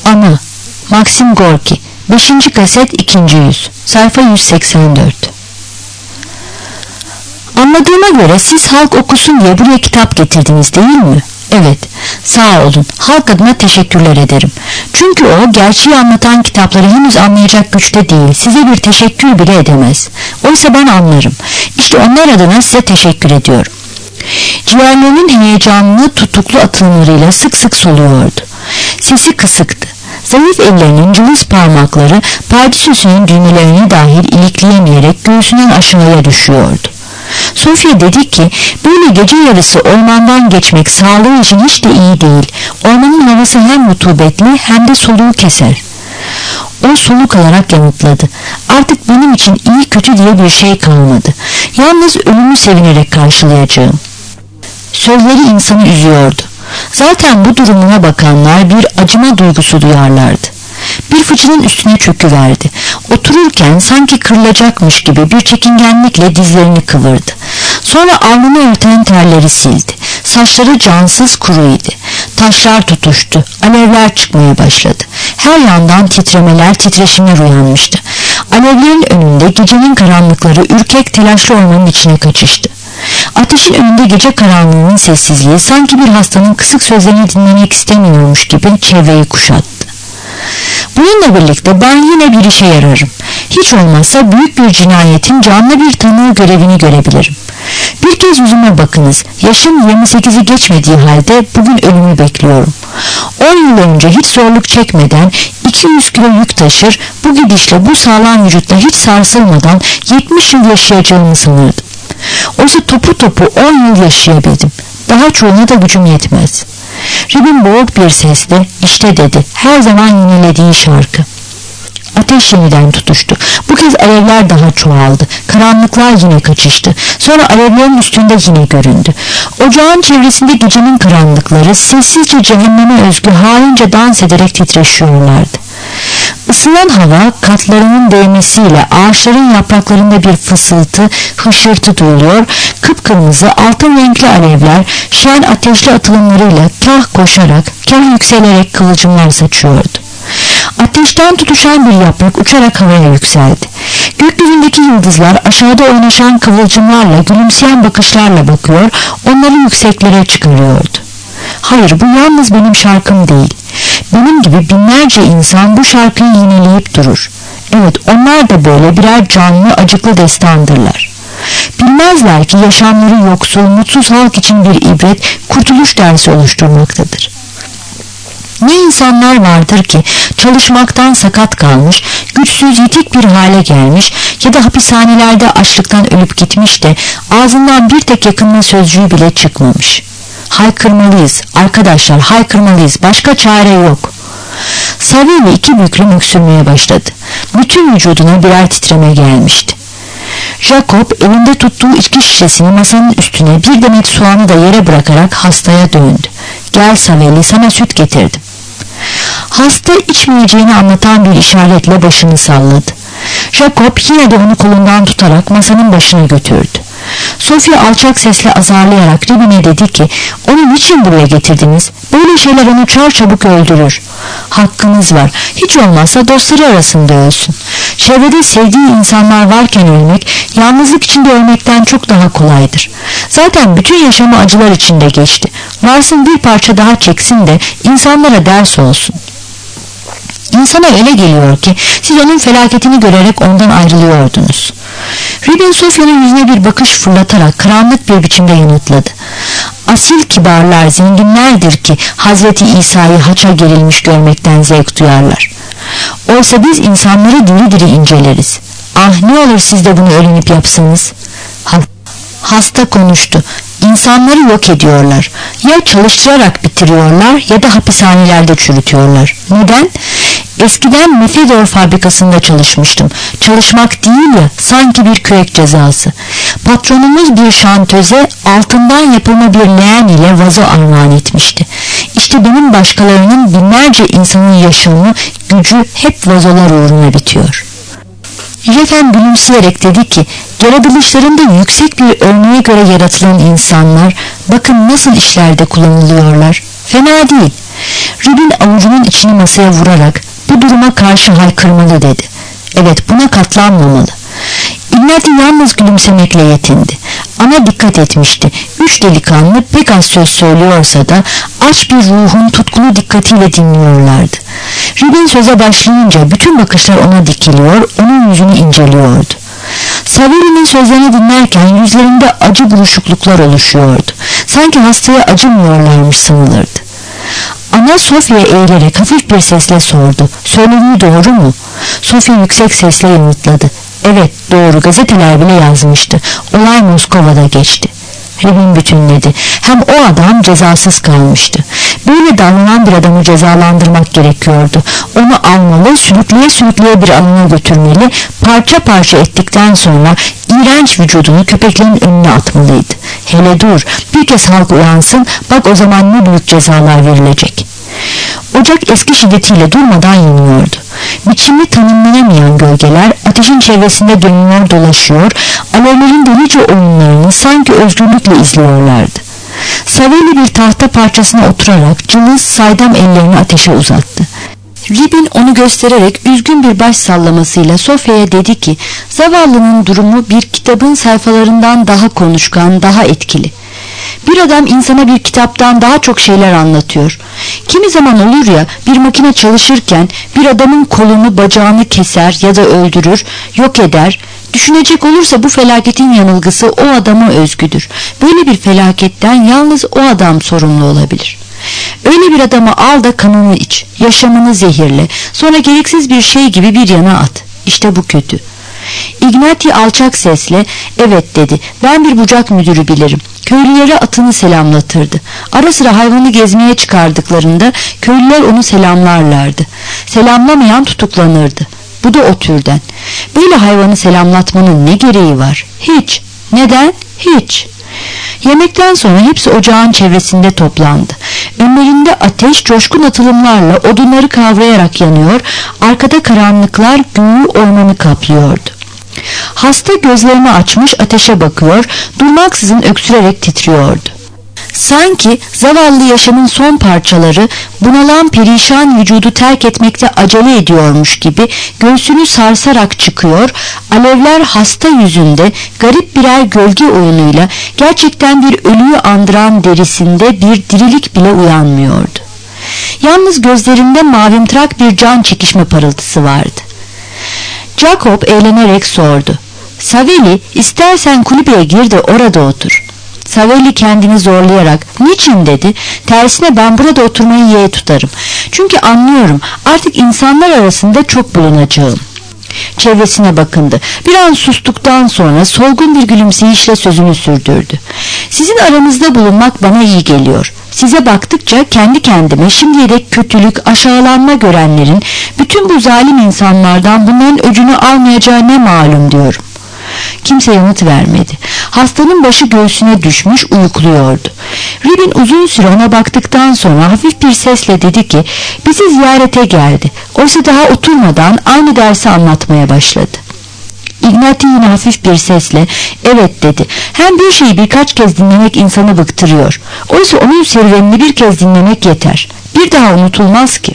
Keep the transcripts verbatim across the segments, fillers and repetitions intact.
Ana, Maxim Gorki, beşinci kaset, ikinci yüz, sayfa yüz seksen dört. Anladığıma göre siz halk okusun diye buraya kitap getirdiniz değil mi? Evet, sağ olun, halk adına teşekkürler ederim. Çünkü o gerçeği anlatan kitapları henüz anlayacak güçte değil, size bir teşekkür bile edemez. Oysa ben anlarım. İşte onlar adına size teşekkür ediyorum. Ciğerlerinin heyecanlı tutuklu atılımlarıyla sık sık soluyordu. Sesi kısıktı. Zayıf ellerinin cılız parmakları pardesüsünün düğmelerini dahil ilikleyemeyerek göğsünden aşağıya düşüyordu. Sofya dedi ki böyle gece yarısı ormandan geçmek sağlığı için hiç de iyi değil. Ormanın havası hem rutubetli hem de soluğu keser. O soluk alarak yanıtladı. Artık benim için iyi kötü diye bir şey kalmadı. Yalnız ölümü sevinerek karşılayacağım. Sözleri insanı üzüyordu. Zaten bu durumuna bakanlar bir acıma duygusu duyarlardı. Bir fıçının üstüne çöküverdi. Otururken sanki kırılacakmış gibi bir çekingenlikle dizlerini kıvırdı. Sonra alnını örten terleri sildi. Saçları cansız kuruydu. Taşlar tutuştu. Alevler çıkmaya başladı. Her yandan titremeler, titreşimler uyanmıştı. Alevlerin önünde gecenin karanlıkları ürkek telaşlı ormanın içine kaçıştı. Ateşin önünde gece karanlığının sessizliği sanki bir hastanın kısık sözlerini dinlemek istemiyormuş gibi çevreyi kuşattı. Bununla birlikte ben yine bir işe yararım. Hiç olmazsa büyük bir cinayetin canlı bir tanığı görevini görebilirim. Bir kez yüzüme bakınız. Yaşım yirmi sekizi geçmediği halde bugün ölümü bekliyorum. on yıl önce hiç zorluk çekmeden iki yüz kilo yük taşır, bu gidişle bu sağlam vücutla hiç sarsılmadan yetmiş yıl yaşayacağımı sanırdım. Oysa topu topu on yıl yaşayabildim. Daha çoğuna da gücüm yetmez. Rib'in boğuk bir sesle işte dedi, her zaman yinelediği şarkı. Ateş yeniden tutuştu. Bu kez alevler daha çoğaldı. Karanlıklar yine kaçıştı. Sonra alevlerin üstünde yine göründü. Ocağın çevresinde gecenin karanlıkları sessizce cehenneme özgü haince dans ederek titreşiyorlardı. Isınan hava katlarının değmesiyle ağaçların yapraklarında bir fısıltı, hışırtı duyuluyor, kıpkırmızı altın renkli alevler şen ateşli atılımlarıyla kah koşarak, kah yükselerek kıvılcımlar saçıyordu. Ateşten tutuşan bir yaprak uçarak havaya yükseldi. Gökyüzündeki yıldızlar aşağıda oynaşan kıvılcımlarla, gülümseyen bakışlarla bakıyor, onları yükseklere çıkarıyordu. Hayır, bu yalnız benim şarkım değil. Benim gibi binlerce insan bu şarkıyı yineleyip durur. Evet, onlar da böyle birer canlı, acıklı destandırlar. Bilmezler ki yaşamları yoksul, mutsuz halk için bir ibret, kurtuluş dersi oluşturmaktadır. Ne insanlar vardır ki çalışmaktan sakat kalmış, güçsüz yitik bir hale gelmiş ya da hapishanelerde açlıktan ölüp gitmiş de ağzından bir tek yakınma sözcüğü bile çıkmamış. Haykırmalıyız arkadaşlar, haykırmalıyız, başka çare yok. Savelli iki büklüm öksürmeye başladı. Bütün vücuduna birer titreme gelmişti. Jacob elinde tuttuğu içki şişesini masanın üstüne bir demet soğanı da yere bırakarak hastaya döndü. Gel Savelli, sana süt getirdim. Hasta içmeyeceğini anlatan bir işaretle başını salladı. Jacob yine de onu kolundan tutarak masanın başına götürdü. Sofya alçak sesle azarlayarak Rib'ine dedi ki onu niçin buraya getirdiniz? Böyle şeyler onu çarçabuk öldürür. Hakkınız var. Hiç olmazsa dostları arasında ölsün. Çevrede sevdiği insanlar varken ölmek, yalnızlık içinde ölmekten çok daha kolaydır. Zaten bütün yaşamı acılar içinde geçti. Varsın bir parça daha çeksin de insanlara ders olsun. İnsana öyle geliyor ki siz onun felaketini görerek ondan ayrılıyordunuz. Rib'in Sofya'nın yüzüne bir bakış fırlatarak karanlık bir biçimde yanıtladı. Asil kibarlar zenginlerdir ki Hazreti İsa'yı haça gerilmiş görmekten zevk duyarlar. Oysa biz insanları diri diri inceleriz. Ah, ne olur siz de bunu öğrenip yapsanız. Hasta konuştu. İnsanları yok ediyorlar. Ya çalıştırarak bitiriyorlar ya da hapishanelerde çürütüyorlar. Neden? Eskiden Mefedor fabrikasında çalışmıştım. Çalışmak değil ya, sanki bir kürek cezası. Patronumuz bir şantöze altından yapılma bir leğen ile vazo armağan etmişti. İşte benim başkalarının binlerce insanın yaşamı, gücü hep vazolar uğruna bitiyor. Jefen gülümseyerek dedi ki, yaratılışlarında yüksek bir örneğe göre yaratılan insanlar bakın nasıl işlerde kullanılıyorlar. Fena değil. Rib'in avucunun içini masaya vurarak bu duruma karşı haykırmalı dedi. Evet, buna katlanmamalı. Ignati yalnız gülümsemekle yetindi. Ana dikkat etmişti. Üç delikanlı pek az söz söylüyorsa da aç bir ruhun tutkulu dikkatiyle dinliyorlardı. Rib'in söze başlayınca bütün bakışlar ona dikiliyor, onun yüzünü inceliyordu. Savelli'nin sözlerini dinlerken yüzlerinde acı buruşukluklar oluşuyordu. Sanki hastaya acımıyorlarmış sanılırdı. Ana Sofya'ya eğilerek hafif bir sesle sordu. Söylediği doğru mu? Sofya yüksek sesle yanıtladı. Evet, doğru, gazeteler bile yazmıştı. Olay Moskova'da geçti. Rib'in bütünledi. Hem o adam cezasız kalmıştı. Böyle davranan bir adamı cezalandırmak gerekiyordu. Onu almalı, sürükleye sürükleye bir alana götürmeli, parça parça ettikten sonra iğrenç vücudunu köpeklerin önüne atmalıydı. Hele dur, bir kez halk uyansın, bak o zaman ne büyük cezalar verilecek. Ocak eski şiddetiyle durmadan yanıyordu. Biçimli tanımlanamayan gölgeler ateşin çevresinde dönüyor dolaşıyor, alevlerin delice oyunlarını sanki özgürlükle izliyorlardı. Savelli bir tahta parçasına oturarak cılız saydam ellerini ateşe uzattı. Rib'in onu göstererek üzgün bir baş sallamasıyla Sofya'ya dedi ki, zavallının durumu bir kitabın sayfalarından daha konuşkan, daha etkili. Bir adam insana bir kitaptan daha çok şeyler anlatıyor. Kimi zaman olur ya, bir makine çalışırken bir adamın kolunu bacağını keser ya da öldürür, yok eder. Düşünecek olursa bu felaketin yanılgısı o adama özgüdür. Böyle bir felaketten yalnız o adam sorumlu olabilir. Öyle bir adamı al da kanını iç, yaşamını zehirle, sonra gereksiz bir şey gibi bir yana at. İşte bu kötü. Ignati alçak sesle evet dedi, ben bir bucak müdürü bilirim. Köylülere atını selamlatırdı. Ara sıra hayvanı gezmeye çıkardıklarında köylüler onu selamlarlardı. Selamlamayan tutuklanırdı. Bu da o türden. Böyle hayvanı selamlatmanın ne gereği var? Hiç. Neden? Hiç. Yemekten sonra hepsi ocağın çevresinde toplandı. Önlerinde ateş coşkun atılımlarla odunları kavrayarak yanıyor, arkada karanlıklar göğü ormanı kaplıyordu. Hasta gözlerini açmış ateşe bakıyor, durmaksızın öksürerek titriyordu. Sanki zavallı yaşamın son parçaları bunalan perişan vücudu terk etmekte acele ediyormuş gibi göğsünü sarsarak çıkıyor, alevler hasta yüzünde garip birer gölge oyunuyla gerçekten bir ölüyü andıran derisinde bir dirilik bile uyanmıyordu. Yalnız gözlerinde mavimtırak bir can çekişme parıltısı vardı. Jacob eğlenerek sordu. Savelli, istersen kulübeye gir de orada otur. Savelli kendini zorlayarak niçin dedi. Tersine ben burada oturmayı yeğe tutarım. Çünkü anlıyorum artık insanlar arasında çok bulunacağım. Çevresine bakındı. Bir an sustuktan sonra solgun bir gülümseyişle sözünü sürdürdü. Sizin aranızda bulunmak bana iyi geliyor. Size baktıkça kendi kendime şimdiye dek kötülük, aşağılanma görenlerin bütün bu zalim insanlardan bunların öcünü almayacağı ne malum diyorum. Kimse yanıt vermedi. Hastanın başı göğsüne düşmüş uyukluyordu. Rib'in uzun süre ona baktıktan sonra hafif bir sesle dedi ki bizi ziyarete geldi. Oysa daha oturmadan aynı dersi anlatmaya başladı. Ignati yine hafif bir sesle evet dedi. Hem bir şeyi birkaç kez dinlemek insanı bıktırıyor. Oysa onun serüvenini bir kez dinlemek yeter. Bir daha unutulmaz ki.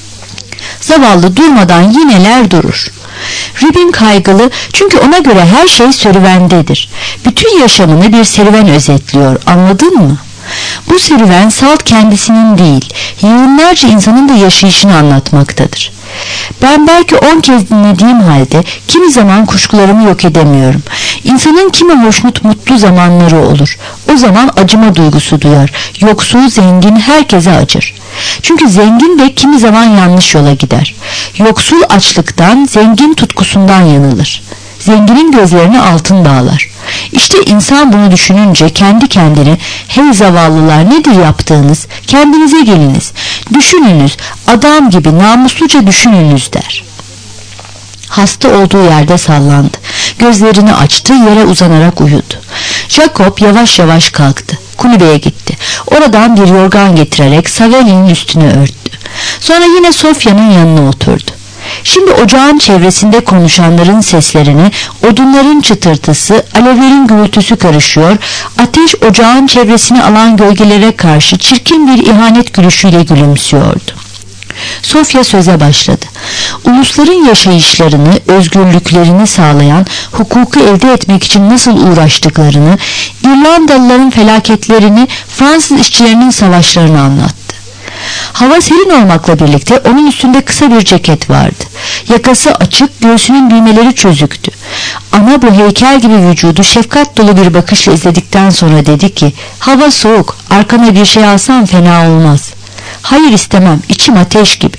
Zavallı durmadan yineler durur. Rib'in kaygılı çünkü ona göre her şey serüvendedir. Bütün yaşamını bir serüven özetliyor, anladın mı? Bu serüven salt kendisinin değil, yığınlarca insanın da yaşayışını anlatmaktadır. Ben belki on kez dinlediğim halde kimi zaman kuşkularımı yok edemiyorum. İnsanın kimi hoşnut mutlu zamanları olur. O zaman acıma duygusu duyar. Yoksul, zengin herkese acır. Çünkü zengin de kimi zaman yanlış yola gider. Yoksul açlıktan, zengin tutkusundan yanılır. Zenginin gözlerine altın bağlar. İşte insan bunu düşününce kendi kendine hey zavallılar nedir yaptığınız, kendinize geliniz, düşününüz, adam gibi namusluca düşününüz der. Hasta olduğu yerde sallandı. Gözlerini açtı, yere uzanarak uyudu. Jacob yavaş yavaş kalktı. Kulübeye gitti. Oradan bir yorgan getirerek Savelli'nin üstüne örttü. Sonra yine Sofya'nın yanına oturdu. Şimdi ocağın çevresinde konuşanların seslerine odunların çıtırtısı, alevlerin gürültüsü karışıyor, ateş ocağın çevresini alan gölgelere karşı çirkin bir ihanet gülüşüyle gülümsüyordu. Sofya söze başladı. Ulusların yaşayışlarını, özgürlüklerini sağlayan hukuku elde etmek için nasıl uğraştıklarını, İrlandalıların felaketlerini, Fransız işçilerinin savaşlarını anlattı. Hava serin olmakla birlikte onun üstünde kısa bir ceket vardı. Yakası açık, göğsünün düğmeleri çözüktü. Ana bu heykel gibi vücudu şefkat dolu bir bakışla izledikten sonra dedi ki, hava soğuk, arkana bir şey alsam fena olmaz. Hayır istemem, içim ateş gibi.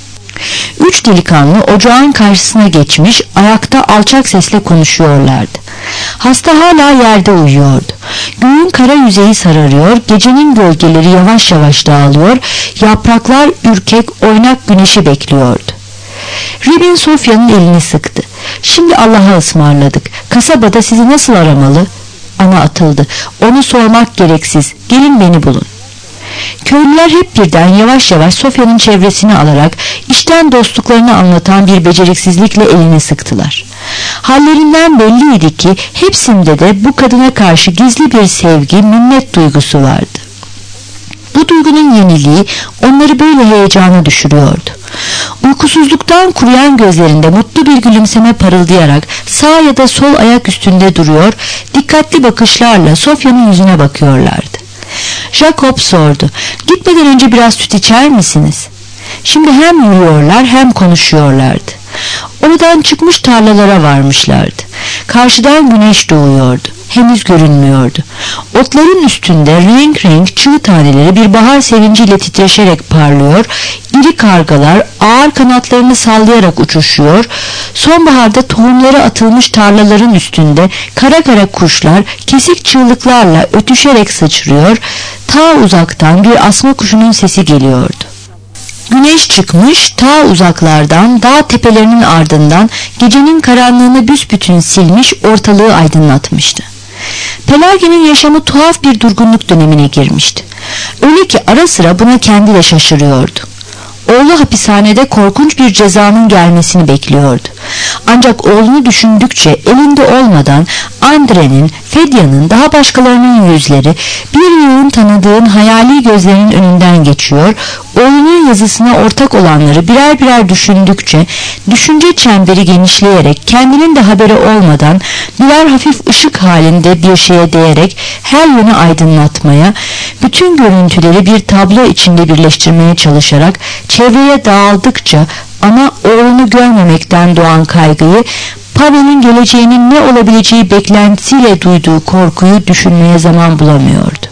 Üç delikanlı ocağın karşısına geçmiş, ayakta alçak sesle konuşuyorlardı. Hasta hala yerde uyuyordu. Göğün kara yüzeyi sararıyor, gecenin gölgeleri yavaş yavaş dağılıyor, yapraklar ürkek, oynak güneşi bekliyordu. Ribin Sofya'nın elini sıktı. Şimdi Allah'a ısmarladık. Kasabada sizi nasıl aramalı? Ana atıldı. Onu sormak gereksiz. Gelin beni bulun. Köylüler hep birden yavaş yavaş Sofya'nın çevresini alarak işten dostluklarını anlatan bir beceriksizlikle elini sıktılar. Hallerinden belliydi ki hepsinde de bu kadına karşı gizli bir sevgi, minnet duygusu vardı. Bu duygunun yeniliği onları böyle heyecana düşürüyordu. Uykusuzluktan kuruyan gözlerinde mutlu bir gülümseme parıldayarak sağ ya da sol ayak üstünde duruyor, dikkatli bakışlarla Sofya'nın yüzüne bakıyorlardı. Jacob sordu. Gitmeden önce biraz süt içer misiniz? Şimdi hem yürüyorlar hem konuşuyorlardı. Oradan çıkmış tarlalara varmışlardı. Karşıdan güneş doğuyordu. Henüz görünmüyordu. Otların üstünde renk renk çığ taneleri bir bahar sevinciyle titreşerek parlıyor, iri kargalar ağır kanatlarını sallayarak uçuşuyor, sonbaharda tohumları atılmış tarlaların üstünde kara kara kuşlar kesik çığlıklarla ötüşerek sıçrıyor, ta uzaktan bir asma kuşunun sesi geliyordu. Güneş çıkmış, ta uzaklardan, dağ tepelerinin ardından gecenin karanlığını büsbütün silmiş, ortalığı aydınlatmıştı. Pelagi'nin yaşamı tuhaf bir durgunluk dönemine girmişti. Öyle ki ara sıra buna kendi de şaşırıyordu. Oğlu hapishanede korkunç bir cezanın gelmesini bekliyordu. Ancak oğlunu düşündükçe elinde olmadan Andre'nin, Fedya'nın, daha başkalarının yüzleri bir yığın tanıdığın hayali gözlerinin önünden geçiyor, oğlunun yazısına ortak olanları birer birer düşündükçe düşünce çemberi genişleyerek kendinin de haberi olmadan birer hafif ışık halinde bir şeye değerek her yönü aydınlatmaya, bütün görüntüleri bir tablo içinde birleştirmeye çalışarak çevreye dağıldıkça ana oğlunu görmemekten doğan kaygıyı, Pavel'in geleceğinin ne olabileceği beklentisiyle duyduğu korkuyu düşünmeye zaman bulamıyordu.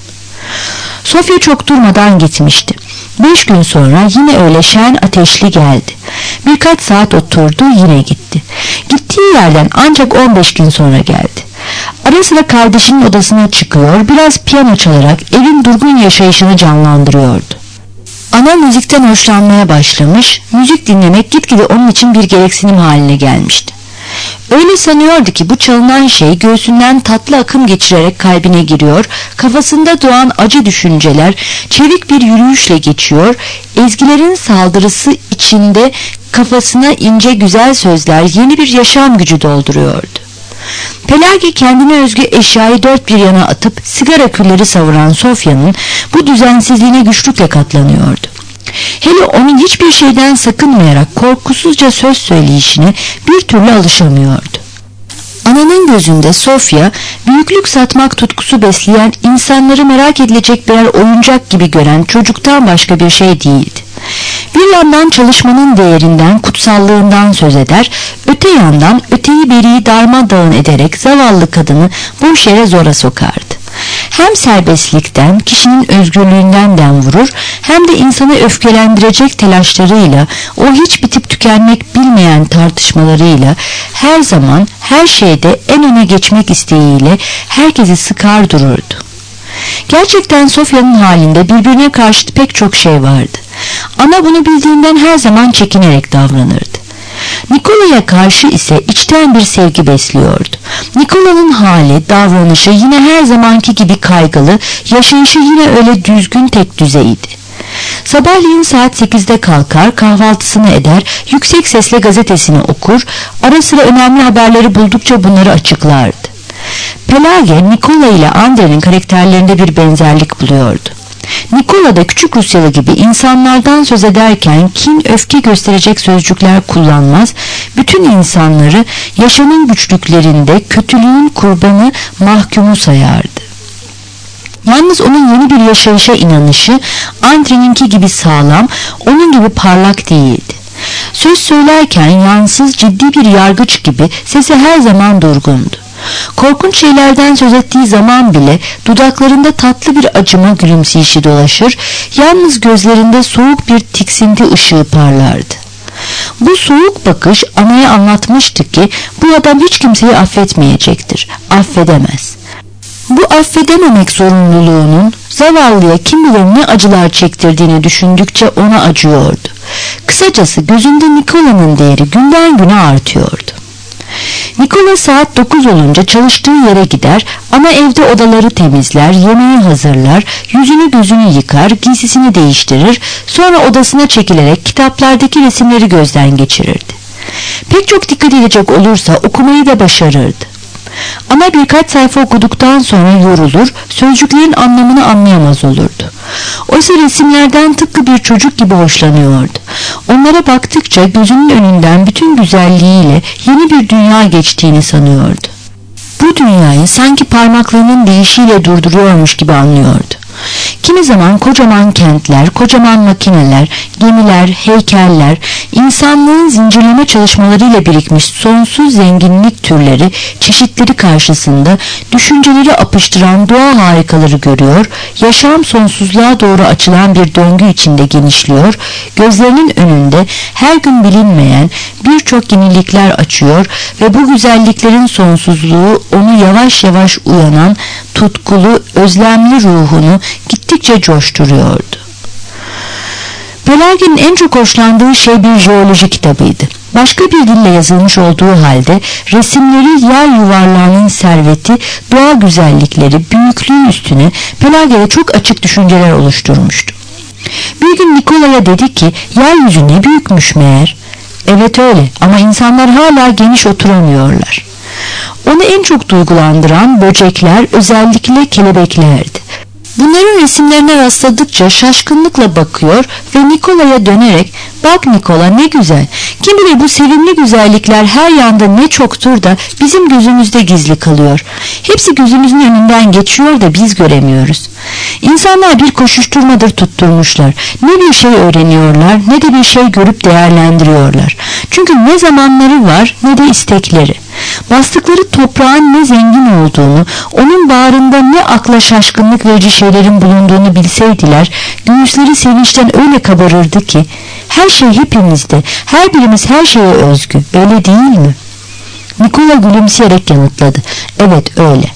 Sofya çok durmadan gitmişti. Beş gün sonra yine öyle şen ateşli geldi. Birkaç saat oturdu, yine gitti. Gittiği yerden ancak on beş gün sonra geldi. Ara sıra kardeşinin odasına çıkıyor, biraz piyano çalarak evin durgun yaşayışını canlandırıyordu. Ana müzikten hoşlanmaya başlamış, müzik dinlemek gitgide onun için bir gereksinim haline gelmişti. Öyle sanıyordu ki bu çalınan şey göğsünden tatlı akım geçirerek kalbine giriyor, kafasında doğan acı düşünceler çevik bir yürüyüşle geçiyor, ezgilerin saldırısı içinde kafasına ince güzel sözler yeni bir yaşam gücü dolduruyordu. Pelagi kendine özgü eşyayı dört bir yana atıp sigara külleri savuran Sofya'nın bu düzensizliğine güçlükle katlanıyordu. Hele onun hiçbir şeyden sakınmayarak korkusuzca söz söyleyişine bir türlü alışamıyordu. Ananın gözünde Sofya, büyüklük satmak tutkusu besleyen, insanları merak edilecek birer oyuncak gibi gören çocuktan başka bir şey değildi. Bir yandan çalışmanın değerinden, kutsallığından söz eder, öte yandan öteyi beriyi darmadağın ederek zavallı kadını boş yere zora sokardı. Hem serbestlikten, kişinin özgürlüğünden vurur, hem de insanı öfkelendirecek telaşlarıyla, o hiç bitip tükenmek bilmeyen tartışmalarıyla, her zaman her şeyde en öne geçmek isteğiyle herkesi sıkar dururdu. Gerçekten Sofya'nın halinde birbirine karşı pek çok şey vardı. Ana bunu bildiğinden her zaman çekinerek davranırdı. Nikola'ya karşı ise içten bir sevgi besliyordu. Nikola'nın hali, davranışı yine her zamanki gibi kaygılı, yaşayışı yine öyle düzgün tek düzeydi. Sabahleyin saat sekizde kalkar, kahvaltısını eder, yüksek sesle gazetesini okur, ara sıra önemli haberleri buldukça bunları açıklardı. Pelage, Nikola ile Andrei'nin karakterlerinde bir benzerlik buluyordu. Nikola da küçük Rusyalı gibi insanlardan söz ederken kin, öfke gösterecek sözcükler kullanmaz, bütün insanları yaşamın güçlüklerinde kötülüğün kurbanı, mahkumu sayardı. Yalnız onun yeni bir yaşayışa inanışı Andrei'ninki gibi sağlam, onun gibi parlak değildi. Söz söylerken yansız, ciddi bir yargıç gibi sesi her zaman durgundu. Korkunç şeylerden söz ettiği zaman bile dudaklarında tatlı bir acıma gülümseyişi dolaşır, yalnız gözlerinde soğuk bir tiksinti ışığı parlardı. Bu soğuk bakış anaya anlatmıştı ki bu adam hiç kimseyi affetmeyecektir, affedemez. Bu affedememek zorunluluğunun zavallıya kim bilir ne acılar çektirdiğini düşündükçe ona acıyordu. Kısacası gözünde Nikola'nın değeri günden güne artıyordu. Nikola saat dokuz olunca çalıştığı yere gider ama evde odaları temizler, yemeği hazırlar, yüzünü gözünü yıkar, giysisini değiştirir, sonra odasına çekilerek kitaplardaki resimleri gözden geçirirdi. Pek çok dikkat edecek olursa okumayı da başarırdı. Ama birkaç sayfa okuduktan sonra yorulur, sözcüklerin anlamını anlayamaz olurdu. Oysa resimlerden tıpkı bir çocuk gibi hoşlanıyordu. Onlara baktıkça gözünün önünden bütün güzelliğiyle yeni bir dünya geçtiğini sanıyordu. Bu dünyayı sanki parmaklarının değişiyle durduruyormuş gibi anlıyordu. Kimi zaman kocaman kentler, kocaman makineler, gemiler, heykeller, insanlığın zincirleme çalışmalarıyla birikmiş sonsuz zenginlik türleri, çeşitleri karşısında düşünceleri apıştıran doğa harikaları görüyor, yaşam sonsuzluğa doğru açılan bir döngü içinde genişliyor, gözlerinin önünde her gün bilinmeyen birçok yenilikler açıyor ve bu güzelliklerin sonsuzluğu onu yavaş yavaş uyanan, tutkulu, özlemli ruhunu gittikçe coşturuyordu. Pelage'nin en çok hoşlandığı şey bir jeoloji kitabıydı. Başka bir dille yazılmış olduğu halde resimleri, yer yuvarlağının serveti, doğa güzellikleri, büyüklüğü üstüne Pelage'de çok açık düşünceler oluşturmuştu. Bir gün Nikola'ya dedi ki, yeryüzü ne büyükmüş meğer. Evet öyle ama insanlar hala geniş oturamıyorlar. Onu en çok duygulandıran böcekler, özellikle kelebeklerdi. Bunların resimlerine rastladıkça şaşkınlıkla bakıyor ve Nikola'ya dönerek "Bak Nikola, ne güzel. Kim bilir bu sevimli güzellikler her yanda ne çoktur da bizim gözümüzde gizli kalıyor. Hepsi gözümüzün önünden geçiyor da biz göremiyoruz. İnsanlar bir koşuşturmadır tutturmuşlar. Ne bir şey öğreniyorlar ne de bir şey görüp değerlendiriyorlar. Çünkü ne zamanları var ne de istekleri. Bastıkları toprağın ne zengin olduğunu, onun bağrında ne akla şaşkınlık verici şeylerin bulunduğunu bilseydiler, göğüsleri sevinçten öyle kabarırdı ki, her şey hepimizde, her birimiz her şeye özgü, öyle değil mi? Nikola gülümseyerek yanıtladı. Evet öyle.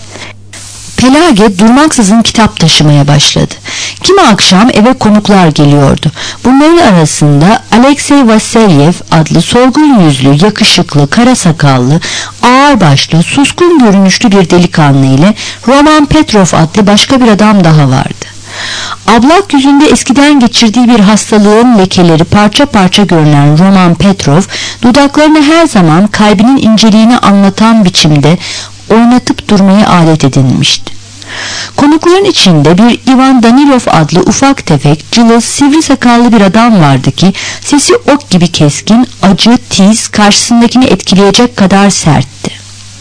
Pelage durmaksızın kitap taşımaya başladı. Kimi akşam eve konuklar geliyordu. Bunların arasında Alexey Vasilyev adlı solgun yüzlü, yakışıklı, kara sakallı, ağırbaşlı, suskun görünüşlü bir delikanlı ile Roman Petrov adlı başka bir adam daha vardı. Ablak yüzünde eskiden geçirdiği bir hastalığın lekeleri parça parça görünen Roman Petrov, dudaklarını her zaman kalbinin inceliğini anlatan biçimde oynatıp durmayı alet edinmişti. Konukların içinde bir Ivan Danilov adlı ufak tefek, cılız, sivri sakallı bir adam vardı ki sesi ok gibi keskin, acı, tiz, karşısındakini etkileyecek kadar sertti.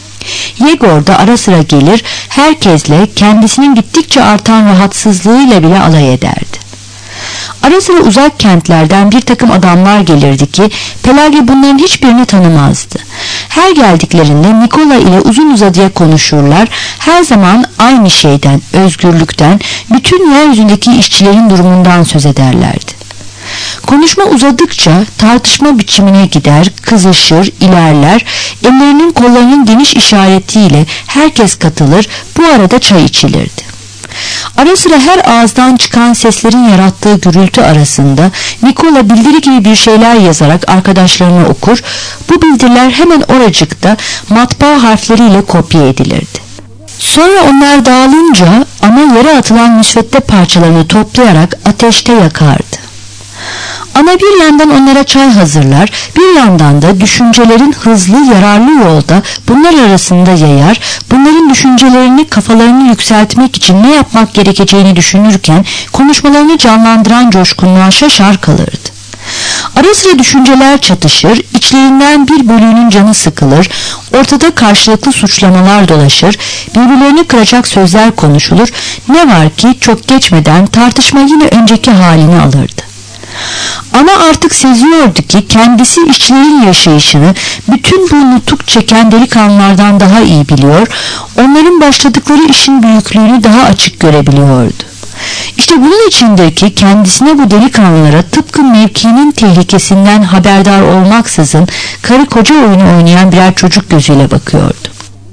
Yegor da ara sıra gelir, herkesle kendisinin gittikçe artan rahatsızlığıyla bile alay ederdi. Ara sıra uzak kentlerden bir takım adamlar gelirdi ki Pelage bunların hiçbirini tanımazdı. Her geldiklerinde Nikola ile uzun uzadıya konuşurlar, her zaman aynı şeyden, özgürlükten, bütün yeryüzündeki işçilerin durumundan söz ederlerdi. Konuşma uzadıkça tartışma biçimine gider, kızışır, ilerler, ellerinin kollarının geniş işaretiyle herkes katılır, bu arada çay içilirdi. Ara sıra her ağızdan çıkan seslerin yarattığı gürültü arasında Nikola bildiri gibi bir şeyler yazarak arkadaşlarına okur, bu bildiriler hemen oracıkta matbaa harfleriyle kopya edilirdi. Sonra onlar dağılınca ama yere atılan müsvedde parçalarını toplayarak ateşte yakardı. Ana bir yandan onlara çay hazırlar, bir yandan da düşüncelerin hızlı, yararlı yolda bunlar arasında yayar, bunların düşüncelerini, kafalarını yükseltmek için ne yapmak gerekeceğini düşünürken konuşmalarını canlandıran coşkunluğa şaşar kalırdı. Ara sıra düşünceler çatışır, içlerinden bir bölüğünün canı sıkılır, ortada karşılıklı suçlamalar dolaşır, birbirlerini kıracak sözler konuşulur, ne var ki çok geçmeden tartışma yine önceki halini alırdı. Ama artık seziyordu ki kendisi işçilerin yaşayışını bütün bu nutuk çeken delikanlılardan daha iyi biliyor, onların başladıkları işin büyüklüğünü daha açık görebiliyordu. İşte bunun içindeki kendisine bu delikanlılara tıpkı mevkinin tehlikesinden haberdar olmaksızın karı koca oyunu oynayan birer çocuk gözüyle bakıyordu.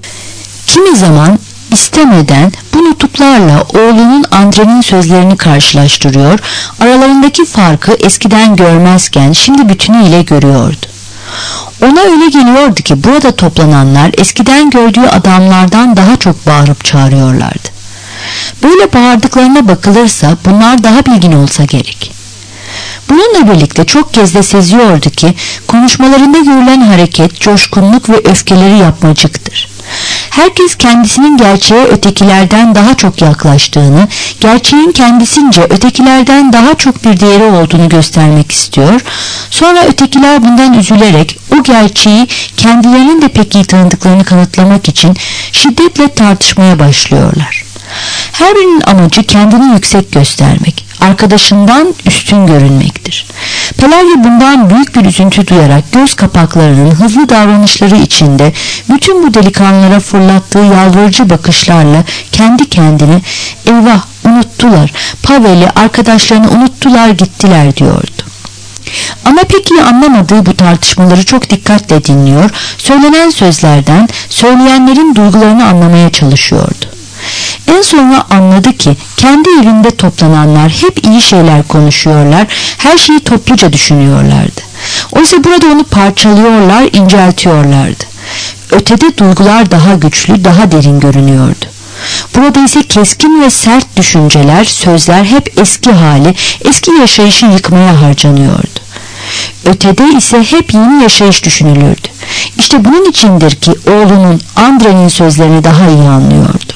Kimi zaman istemeden bu nutuklarla oğlunun Andre'nin sözlerini karşılaştırıyor, aralarındaki farkı eskiden görmezken şimdi bütünüyle görüyordu. Ona öyle geliyordu ki burada toplananlar eskiden gördüğü adamlardan daha çok bağırıp çağırıyorlardı. Böyle bağırdıklarına bakılırsa bunlar daha bilgin olsa gerek. Bununla birlikte çok kez de seziyordu ki konuşmalarında görülen hareket, coşkunluk ve öfkeleri yapmacıktır. Herkes kendisinin gerçeğe ötekilerden daha çok yaklaştığını, gerçeğin kendisince ötekilerden daha çok bir değeri olduğunu göstermek istiyor. Sonra ötekiler bundan üzülerek o gerçeği kendilerinin de pek iyi tanıdıklarını kanıtlamak için şiddetle tartışmaya başlıyorlar. Her birinin amacı kendini yüksek göstermek, arkadaşından üstün görünmektir. Pelagio bundan büyük bir üzüntü duyarak göz kapaklarının hızlı davranışları içinde bütün bu delikanlılara fırlattığı yalvarıcı bakışlarla kendi kendine eyvah unuttular, Pavel'i, arkadaşlarını unuttular gittiler diyordu. Ama pek iyi anlamadığı bu tartışmaları çok dikkatle dinliyor, söylenen sözlerden söyleyenlerin duygularını anlamaya çalışıyordu. En sonra anladı ki kendi evinde toplananlar hep iyi şeyler konuşuyorlar, her şeyi topluca düşünüyorlardı. Oysa burada onu parçalıyorlar, inceltiyorlardı. Ötede duygular daha güçlü, daha derin görünüyordu. Burada ise keskin ve sert düşünceler, sözler hep eski hali, eski yaşayışı yıkmaya harcanıyordu. Ötede ise hep yeni yaşayış düşünülürdü. İşte bunun içindir ki oğlunun, Andre'nin sözlerini daha iyi anlıyordu.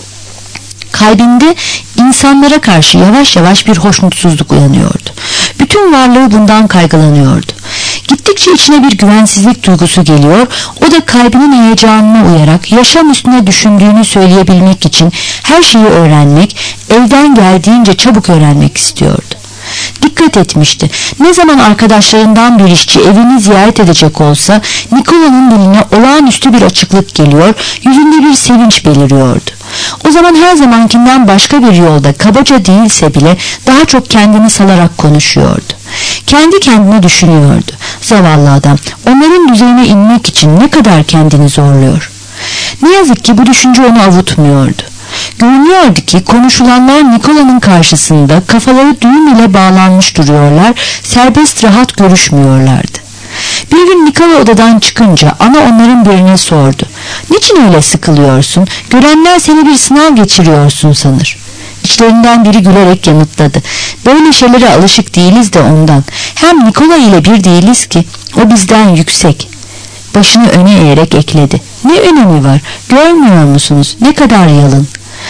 Kalbinde insanlara karşı yavaş yavaş bir hoşnutsuzluk uyanıyordu. Bütün varlığı bundan kaygılanıyordu. Gittikçe içine bir güvensizlik duygusu geliyor, o da kalbinin heyecanına uyarak yaşam üstüne düşündüğünü söyleyebilmek için her şeyi öğrenmek, elden geldiğince çabuk öğrenmek istiyordu. Dikkat etmişti. Ne zaman arkadaşlarından bir işçi evini ziyaret edecek olsa Nikola'nın diline olağanüstü bir açıklık geliyor, yüzünde bir sevinç beliriyordu. O zaman her zamankinden başka bir yolda kabaca değilse bile daha çok kendini salarak konuşuyordu. Kendi kendine düşünüyordu. Zavallı adam onların düzeyine inmek için ne kadar kendini zorluyor. Ne yazık ki bu düşünce onu avutmuyordu. Görünüyordu ki konuşulanlar Nikola'nın karşısında kafaları düğüm ile bağlanmış duruyorlar, serbest rahat görüşmüyorlardı. Bir gün Nikola odadan çıkınca ana onların birine sordu. Niçin öyle sıkılıyorsun? Görenler seni bir sınav geçiriyorsun sanır. İçlerinden biri gülerek yanıtladı. Böyle şeylere alışık değiliz de ondan. Hem Nikola ile bir değiliz ki. O bizden yüksek. Başını öne eğerek ekledi. Ne önemi var? Görmüyor musunuz? Ne kadar yalın.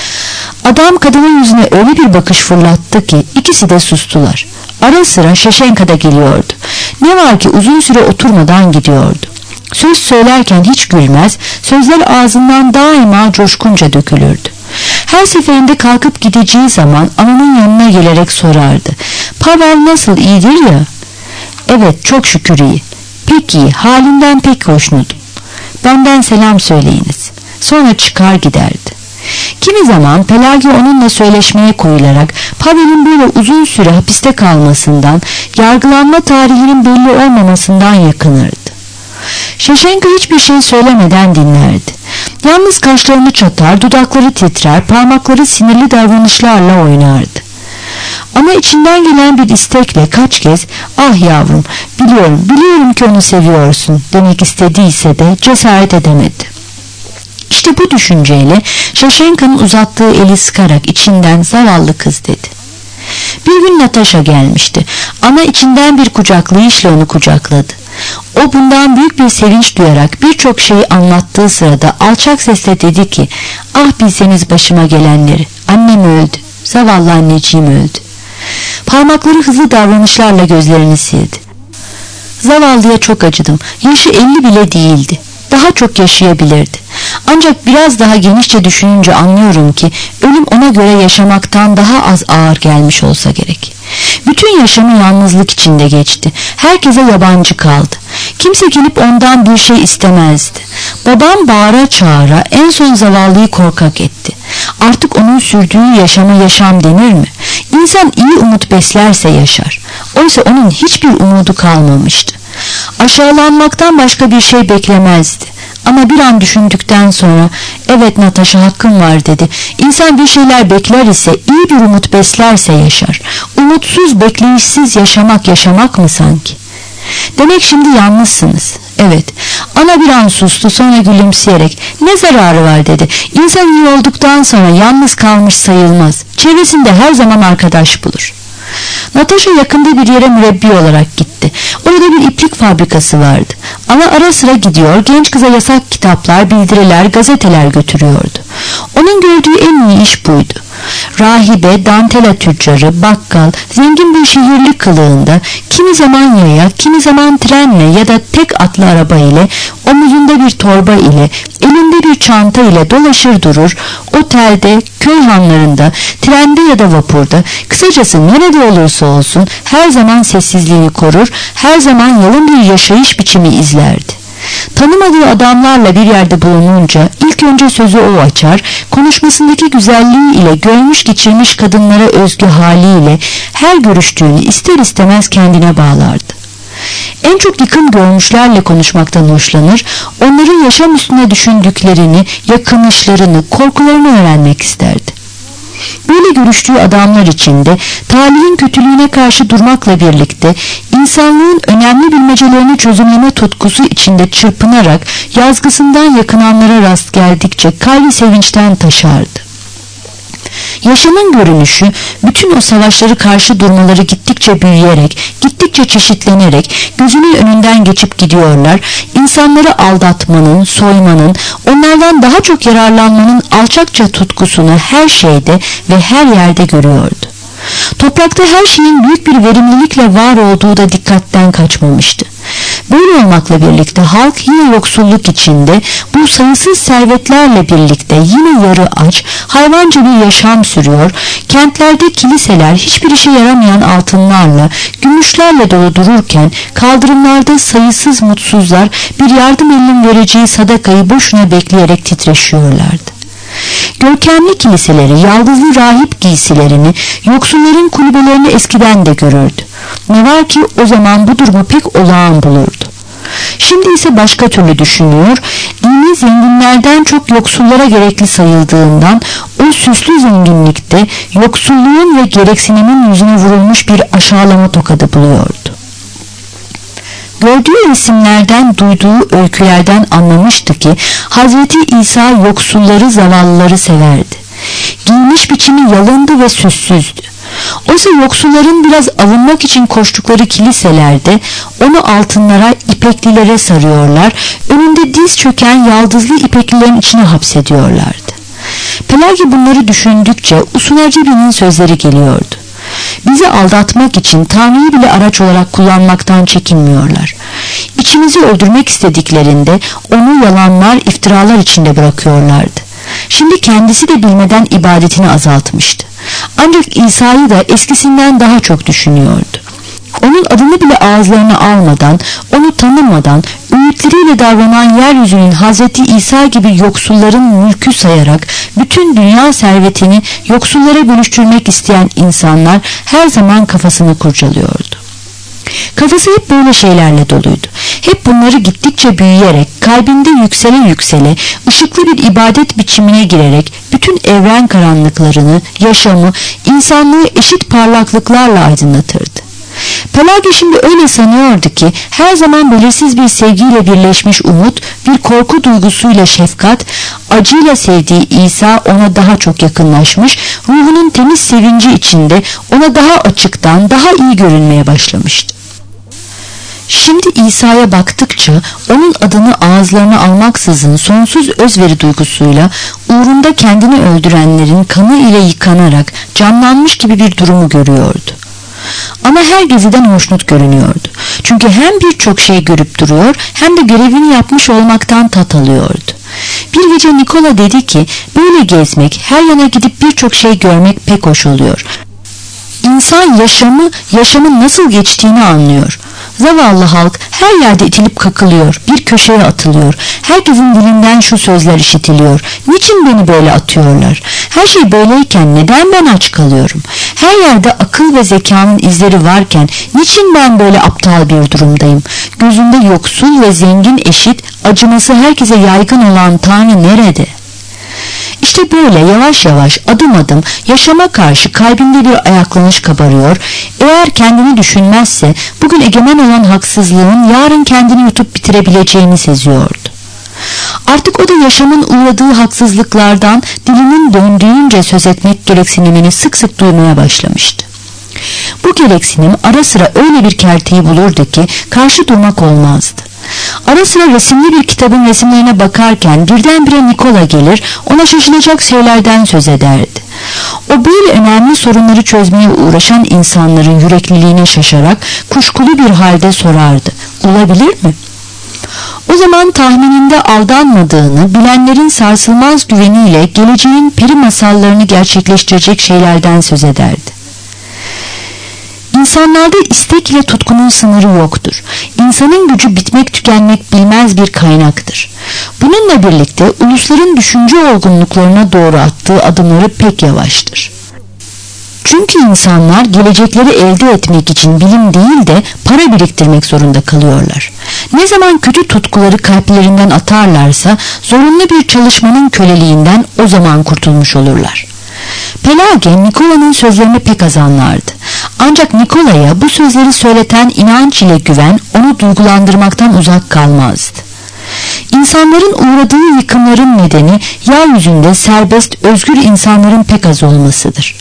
Adam kadının yüzüne öyle bir bakış fırlattı ki ikisi de sustular. Ara sıra Şeşenka da geliyordu. Ne var ki uzun süre oturmadan gidiyordu. Söz söylerken hiç gülmez, sözler ağzından daima coşkunca dökülürdü. Her seferinde kalkıp gideceği zaman ananın yanına gelerek sorardı. Pavel nasıl, iyidir ya? Evet, çok şükür iyi. Pek iyi, halinden pek hoşnutum. Benden selam söyleyiniz. Sonra çıkar giderdi. Kimi zaman Pelagio onunla söyleşmeye koyularak Pavel'in böyle uzun süre hapiste kalmasından, yargılanma tarihinin belli olmamasından yakınırdı. Şeşenka hiçbir şey söylemeden dinlerdi. Yalnız kaşlarını çatar, dudakları titrer, parmakları sinirli davranışlarla oynardı. Ama içinden gelen bir istekle kaç kez "Ah yavrum, biliyorum, biliyorum ki onu seviyorsun" demek istediyse de cesaret edemedi. İşte bu düşünceyle Şeşenka'nın uzattığı eli sıkarak içinden "Zavallı kız" dedi. Bir gün Natasha gelmişti. Ana içinden bir kucaklayışla onu kucakladı. O bundan büyük bir sevinç duyarak birçok şeyi anlattığı sırada alçak sesle dedi ki, "Ah bilseniz başıma gelenleri. Annem öldü. Zavallı anneciğim öldü." Parmakları hızlı davranışlarla gözlerini sildi. "Zavallıya çok acıdım. Yaşı elli bile değildi. Daha çok yaşayabilirdi. Ancak biraz daha genişçe düşününce anlıyorum ki ölüm ona göre yaşamaktan daha az ağır gelmiş olsa gerek. Bütün yaşamı yalnızlık içinde geçti. Herkese yabancı kaldı. Kimse gelip ondan bir şey istemezdi. Babam bağıra çağıra en son zavallıyı korkak etti. Artık onun sürdüğü yaşama yaşam denir mi? İnsan iyi umut beslerse yaşar. Oysa onun hiçbir umudu kalmamıştı. Aşağılanmaktan başka bir şey beklemezdi. Ama bir an düşündükten sonra, "Evet Natasha, hakkın var," dedi. "İnsan bir şeyler bekler ise, iyi bir umut beslerse yaşar. Umutsuz, bekleyişsiz yaşamak yaşamak mı sanki?" "Demek şimdi yalnızsınız." "Evet." Ana bir an sustu, sonra gülümseyerek, "Ne zararı var," dedi. "İnsan iyi olduktan sonra yalnız kalmış sayılmaz. Çevresinde her zaman arkadaş bulur." Natasha yakında bir yere mürebbi olarak gitti. Orada bir iplik fabrikası vardı. Ana ara sıra gidiyor, genç kıza yasak kitaplar, bildiriler, gazeteler götürüyordu. Onun gördüğü en iyi iş buydu. Rahibe, dantela tüccarı, bakkal, zengin bir şehirli kılığında, kimi zaman yaya, kimi zaman trenle ya da tek atlı araba ile, omuzunda bir torba ile, elinde bir çanta ile dolaşır durur, otelde, köy hanlarında, trende ya da vapurda, kısacası nerede olursa olsun her zaman sessizliğini korur, her zaman yalın bir yaşayış biçimi izlerdi. Tanımadığı adamlarla bir yerde bulununca ilk önce sözü o açar, konuşmasındaki güzelliği ile görmüş geçirmiş kadınlara özgü haliyle her görüştüğünü ister istemez kendine bağlardı. En çok yakın görmüşlerle konuşmaktan hoşlanır, onların yaşam üstüne düşündüklerini, yakınışlarını, korkularını öğrenmek isterdi. Böyle görüştüğü adamlar içinde talihin kötülüğüne karşı durmakla birlikte insanlığın önemli bilmecelerini çözümleme tutkusu içinde çırpınarak yazgısından yakınanlara rast geldikçe kalbi sevinçten taşardı. Yaşamın görünüşü bütün o savaşları karşı durmaları gittikçe büyüyerek, gittikçe çeşitlenerek gözünün önünden geçip gidiyorlar. İnsanları aldatmanın, soymanın, onlardan daha çok yararlanmanın alçakça tutkusunu her şeyde ve her yerde görüyordu. Toprakta her şeyin büyük bir verimlilikle var olduğu da dikkatten kaçmamıştı. Böyle olmakla birlikte halk yine yoksulluk içinde, bu sayısız servetlerle birlikte yine yarı aç, hayvanca bir yaşam sürüyor, kentlerde kiliseler hiçbir işe yaramayan altınlarla, gümüşlerle dolu dururken, kaldırımlarda sayısız mutsuzlar bir yardım elinin vereceği sadakayı boşuna bekleyerek titreşiyorlardı. Görkemli kiliseleri, yaldızlı rahip giysilerini, yoksulların kulübelerini eskiden de görürdü. Ne var ki o zaman bu durumu pek olağan bulurdu. Şimdi ise başka türlü düşünüyor, dini zenginlerden çok yoksullara gerekli sayıldığından o süslü zenginlikte yoksulluğun ve gereksinimin yüzüne vurulmuş bir aşağılama tokadı buluyordu. Gördüğü resimlerden, duyduğu öykülerden anlamıştı ki Hazreti İsa yoksulları, zavallıları severdi. Giyiniş biçimi yalındı ve süssüzdü. Oysa yoksulların biraz avunmak için koştukları kiliselerde onu altınlara, ipeklilere sarıyorlar, önünde diz çöken yaldızlı ipeklilerin içine hapsediyorlardı. Pelagi bunları düşündükçe Usunacibi'nin sözleri geliyordu. Bizi aldatmak için Tanrı'yı bile araç olarak kullanmaktan çekinmiyorlar. İçimizi öldürmek istediklerinde onu yalanlar, iftiralar içinde bırakıyorlardı. Şimdi kendisi de bilmeden ibadetini azaltmıştı. Ancak İsa'yı da eskisinden daha çok düşünüyordu. Onun adını bile ağızlarına almadan, onu tanımadan, öğütleriyle davranan yeryüzünün Hazreti İsa gibi yoksulların mülkü sayarak bütün dünya servetini yoksullara bölüştürmek isteyen insanlar her zaman kafasını kurcalıyordu. Kafası hep böyle şeylerle doluydu. Hep bunları gittikçe büyüyerek, kalbinde yüksele yüksele, ışıklı bir ibadet biçimine girerek bütün evren karanlıklarını, yaşamı, insanlığı eşit parlaklıklarla aydınlatırdı. Pelagi şimdi öyle sanıyordu ki her zaman belirsiz bir sevgiyle birleşmiş umut, bir korku duygusuyla şefkat, acıyla sevdiği İsa ona daha çok yakınlaşmış, ruhunun temiz sevinci içinde ona daha açıktan, daha iyi görünmeye başlamıştı. Şimdi İsa'ya baktıkça onun adını ağızlarına almaksızın sonsuz özveri duygusuyla uğrunda kendini öldürenlerin kanı ile yıkanarak canlanmış gibi bir durumu görüyordu. Ama her geziden hoşnut görünüyordu. Çünkü hem birçok şey görüp duruyor hem de görevini yapmış olmaktan tat alıyordu. Bir gece Nikola dedi ki böyle gezmek, her yana gidip birçok şey görmek pek hoş oluyor. İnsan yaşamı, yaşamın nasıl geçtiğini anlıyor. Zavallı halk her yerde itilip kakılıyor, bir köşeye atılıyor. Herkesin dilinden şu sözler işitiliyor: niçin beni böyle atıyorlar? Her şey böyleyken neden ben aç kalıyorum? Her yerde akıl ve zekanın izleri varken niçin ben böyle aptal bir durumdayım? Gözünde yoksul ve zengin eşit, acıması herkese yaygın olan Tanrı nerede? İşte böyle yavaş yavaş, adım adım yaşama karşı kalbinde bir ayaklanış kabarıyor. Eğer kendini düşünmezse bugün egemen olan haksızlığın yarın kendini yutup bitirebileceğini seziyordu. Artık o da yaşamın uğradığı haksızlıklardan dilinin döndüğünce söz etmek gereksinimini sık sık duymaya başlamıştı. Bu gereksinim ara sıra öyle bir kerteyi bulurdu ki karşı durmak olmazdı. Ara sıra resimli bir kitabın resimlerine bakarken birdenbire Nikola gelir, ona şaşılacak şeylerden söz ederdi. O böyle önemli sorunları çözmeye uğraşan insanların yürekliliğine şaşarak kuşkulu bir halde sorardı: olabilir mi? O zaman tahmininde aldanmadığını, bilenlerin sarsılmaz güveniyle geleceğin peri masallarını gerçekleştirecek şeylerden söz ederdi. İnsanlarda istek ile tutkunun sınırı yoktur. İnsanın gücü bitmek tükenmek bilmez bir kaynaktır. Bununla birlikte ulusların düşünce olgunluklarına doğru attığı adımları pek yavaştır. Çünkü insanlar gelecekleri elde etmek için bilim değil de para biriktirmek zorunda kalıyorlar. Ne zaman kötü tutkuları kalplerinden atarlarsa zorunlu bir çalışmanın köleliğinden o zaman kurtulmuş olurlar. Pelagi Nikola'nın sözlerini pek az anlardı. Ancak Nikola'ya bu sözleri söyleten inanç ile güven onu duygulandırmaktan uzak kalmazdı. İnsanların uğradığı yıkımların nedeni yeryüzünde serbest, özgür insanların pek az olmasıdır.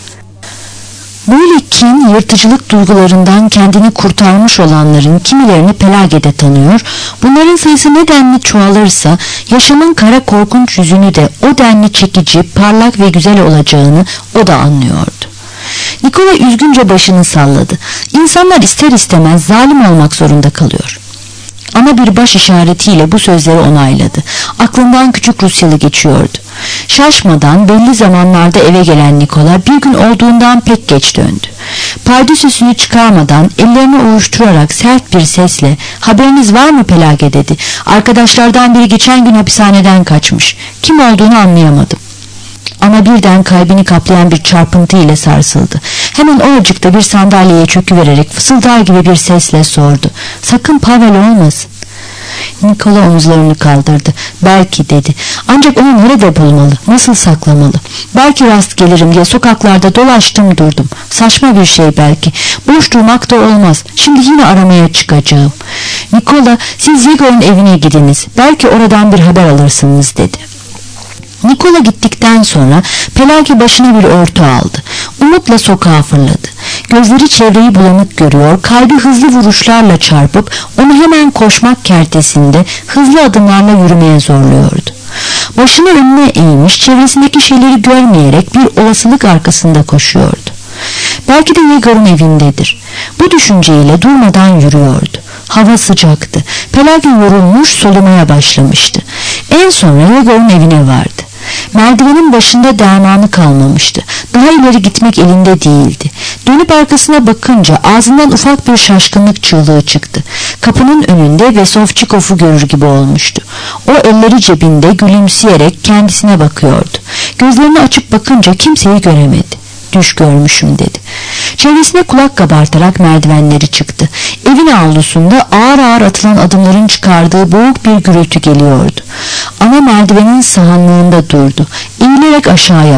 Böyle kin, yırtıcılık duygularından kendini kurtarmış olanların kimilerini Pelagi'de tanıyor, bunların sayısı ne denli çoğalırsa yaşamın kara korkunç yüzünü de o denli çekici, parlak ve güzel olacağını o da anlıyordu. Nikola üzgünce başını salladı. İnsanlar ister istemez zalim olmak zorunda kalıyor. Ama bir baş işaretiyle bu sözleri onayladı. Aklından küçük Rusyalı geçiyordu. Şaşmadan belli zamanlarda eve gelen Nikola bir gün olduğundan pek geç döndü. Pardüsüsünü çıkarmadan ellerini ovuşturarak sert bir sesle "Haberiniz var mı Pelagi?" dedi. "Arkadaşlardan biri geçen gün hapishaneden kaçmış. Kim olduğunu anlayamadım." Ama birden kalbini kaplayan bir çarpıntı ile sarsıldı. Hemen oracıkta bir sandalyeye çöküvererek fısıldar gibi bir sesle sordu: "Sakın Pavel olmasın." Nikola omuzlarını kaldırdı. "Belki" dedi. "Ancak onu nerede bulmalı? Nasıl saklamalı? Belki rast gelirim diye sokaklarda dolaştım durdum. Saçma bir şey belki. Boş durmak da olmaz. Şimdi yine aramaya çıkacağım." "Nikola, siz Yegor'un evine gidiniz. Belki oradan bir haber alırsınız" dedi. Nikola gittikten sonra Pelagi başına bir örtü aldı. Umutla sokağa fırladı. Gözleri çevreyi bulanık görüyor, kalbi hızlı vuruşlarla çarpıp onu hemen koşmak kertesinde hızlı adımlarla yürümeye zorluyordu. Başını önüne eğmiş, çevresindeki şeyleri görmeyerek bir olasılık arkasında koşuyordu. Belki de Yegor'un evindedir. Bu düşünceyle durmadan yürüyordu. Hava sıcaktı. Pelagi yorulmuş, solumaya başlamıştı. En sonra Yegor'un evine vardı. Merdivenin başında dermanı kalmamıştı. Daha ileri gitmek elinde değildi. Dönüp arkasına bakınca ağzından ufak bir şaşkınlık çığlığı çıktı. Kapının önünde Vesovçikov'u görür gibi olmuştu. O elleri cebinde gülümseyerek kendisine bakıyordu. Gözlerini açıp bakınca kimseyi göremedi. "Düş görmüşüm" dedi. Çevresine kulak kabartarak merdivenleri çıktı. Evin avlusunda ağır ağır atılan adımların çıkardığı boğuk bir gürültü geliyordu. Ana merdivenin sahanlığında durdu. Eğilerek aşağıya baktı.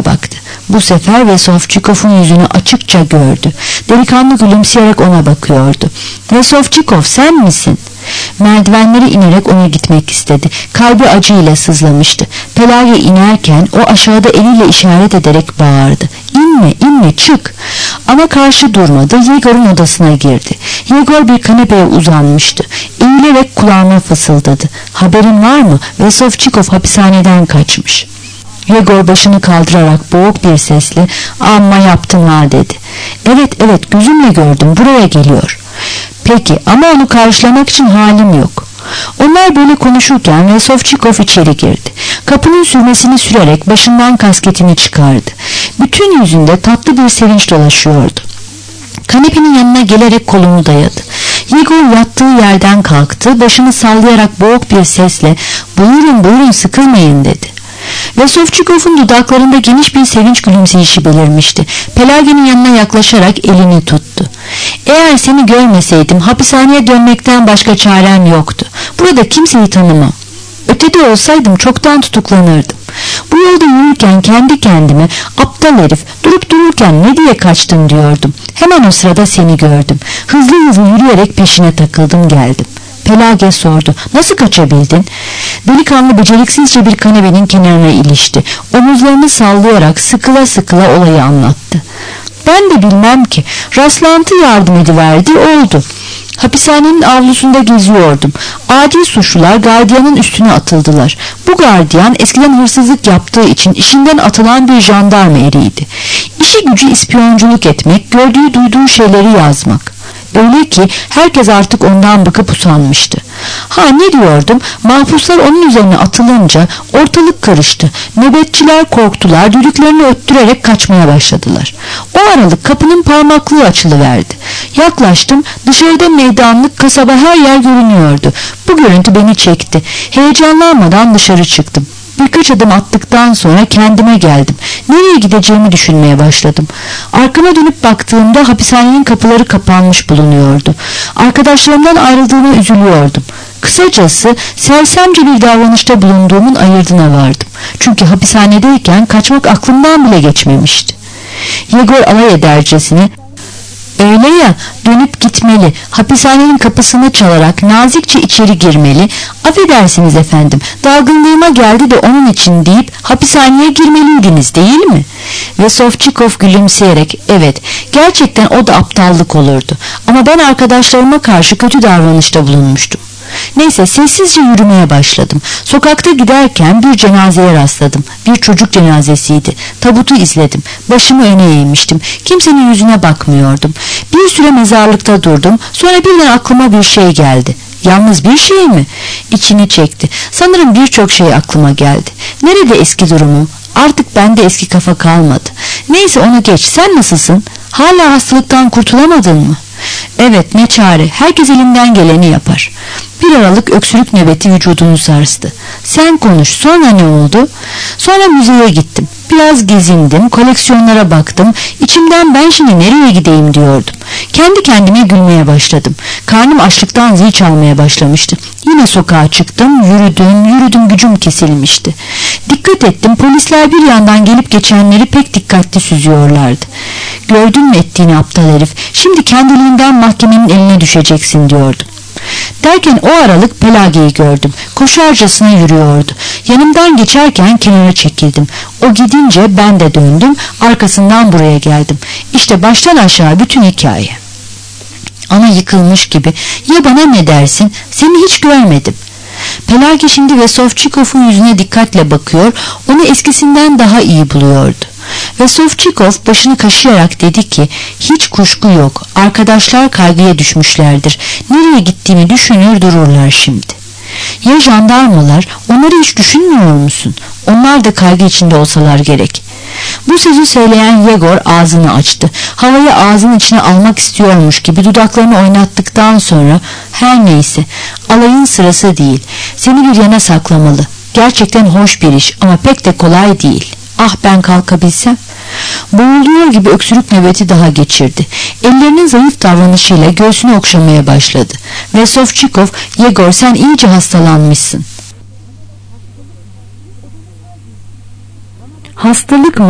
Bu sefer Vesovchikov'un yüzünü açıkça gördü. Delikanlı gülümseyerek ona bakıyordu. Vesovchikov, sen misin? Merdivenleri inerek ona gitmek istedi. Kalbi acıyla sızlamıştı. Pelagia inerken o aşağıda eliyle işaret ederek bağırdı. İnme, inme, çık. Ama karşı durmadı. Yegor'un odasına girdi. Yegor bir kanepeye uzanmıştı. Eğilerek kulağına fısıldadı. Haberin var mı? Vesovchikov hapishaneden kaçmış. Yegor başını kaldırarak boğuk bir sesle amma yaptın ha dedi. Evet evet, gözümle gördüm, buraya geliyor. Peki ama onu karşılamak için halim yok. Onlar böyle konuşurken Vesovchikov içeri girdi. Kapının sürmesini sürerek başından kasketini çıkardı. Bütün yüzünde tatlı bir sevinç dolaşıyordu. Kanepenin yanına gelerek kolunu dayadı. Yegor yattığı yerden kalktı, başını sallayarak boğuk bir sesle buyurun buyurun, sıkılmayın dedi. Vesovchikov'un dudaklarında geniş bir sevinç gülümseyişi belirmişti. Pelagia'nın yanına yaklaşarak elini tuttu. Eğer seni görmeseydim hapishaneye dönmekten başka çarem yoktu. Burada kimseyi tanımam. Ötede olsaydım çoktan tutuklanırdım. Bu yolda yürürken kendi kendime aptal herif, durup dururken ne diye kaçtın diyordum. Hemen o sırada seni gördüm. Hızlı hızlı yürüyerek peşine takıldım, geldim. Pelagia sordu. Nasıl kaçabildin? Delikanlı beceriksizce bir kanepenin kenarına ilişti. Omuzlarını sallayarak sıkıla sıkıla olayı anlattı. Ben de bilmem ki. Rastlantı yardım ediverdi, oldu. Hapishanenin avlusunda geziyordum. Adi suçlular gardiyanın üstüne atıldılar. Bu gardiyan eskiden hırsızlık yaptığı için işinden atılan bir jandarma eriydi. İşi gücü ispiyonculuk etmek, gördüğü duyduğu şeyleri yazmak. Öyle ki herkes artık ondan bıkıp usanmıştı. Ha ne diyordum, mahpuslar onun üzerine atılınca ortalık karıştı. Nöbetçiler korktular, düdüklerini öttürerek kaçmaya başladılar. O aralık kapının parmaklığı açılıverdi. Yaklaştım, dışarıda meydanlık, kasaba, her yer görünüyordu. Bu görüntü beni çekti. Heyecanlanmadan dışarı çıktım. Birkaç adım attıktan sonra kendime geldim. Nereye gideceğimi düşünmeye başladım. Arkama dönüp baktığımda hapishanenin kapıları kapanmış bulunuyordu. Arkadaşlarımdan ayrıldığıma üzülüyordum. Kısacası sersemce bir davranışta bulunduğumun ayırdına vardım. Çünkü hapishanedeyken kaçmak aklımdan bile geçmemişti. Yegor alay edercesine öyle ya, dönüp gitmeli, hapishanenin kapısını çalarak nazikçe içeri girmeli, affedersiniz efendim, dalgınlığıma geldi de onun için deyip hapishaneye girmeliydiniz değil mi? Vesovchikov gülümseyerek evet, gerçekten o da aptallık olurdu ama ben arkadaşlarıma karşı kötü davranışta bulunmuştum. Neyse, sessizce yürümeye başladım. Sokakta giderken bir cenazeye rastladım. Bir çocuk cenazesiydi. Tabutu izledim. Başımı öne eğmiştim. Kimsenin yüzüne bakmıyordum. Bir süre mezarlıkta durdum. Sonra birden aklıma bir şey geldi. Yalnız bir şey mi? İçini çekti. Sanırım birçok şey aklıma geldi. Nerede eski durumum? Artık bende eski kafa kalmadı. Neyse, onu geç. Sen nasılsın? Hala hastalıktan kurtulamadın mı? Evet, ne çare. Herkes elinden geleni yapar. Bir aralık öksürük nöbeti vücudunu sarstı. Sen konuş. Sonra ne oldu? Sonra müzeye gittim. Biraz gezindim, koleksiyonlara baktım. İçimden ben şimdi nereye gideyim diyordum. Kendi kendime gülmeye başladım. Karnım açlıktan zil çalmaya başlamıştı. Yine sokağa çıktım, yürüdüm, yürüdüm, gücüm kesilmişti. Dikkat ettim, polisler bir yandan gelip geçenleri pek dikkatli süzüyorlardı. Gördün mü ettiğini aptal herif, şimdi kendiliğinden mahkemenin eline düşeceksin diyordum. Derken o aralık Pelagia'yı gördüm. Koşarcasına yürüyordu. Yanımdan geçerken kenara çekildim. O gidince ben de döndüm. Arkasından buraya geldim. İşte baştan aşağı bütün hikaye. Ana yıkılmış gibi. Ya bana ne dersin? Seni hiç görmedim. Pelagia şimdi Vesovchikov'un yüzüne dikkatle bakıyor. Onu eskisinden daha iyi buluyordu. Vesovchikov başını kaşıyarak dedi ki, hiç kuşku yok, arkadaşlar kaygıya düşmüşlerdir, nereye gittiğimi düşünür dururlar şimdi. Ya jandarmalar, onları hiç düşünmüyor musun? Onlar da kaygı içinde olsalar gerek. Bu sözü söyleyen Yegor ağzını açtı. Havayı ağzının içine almak istiyormuş gibi dudaklarını oynattıktan sonra, her neyse, alayın sırası değil, seni bir yana saklamalı. Gerçekten hoş bir iş ama pek de kolay değil. Ah, ben kalkabilsem. Boğuluyor gibi öksürük nöbeti daha geçirdi. Ellerinin zayıf davranışıyla göğsünü okşamaya başladı. Vesovchikov, Yegor sen iyice hastalanmışsın. Hastalık mı?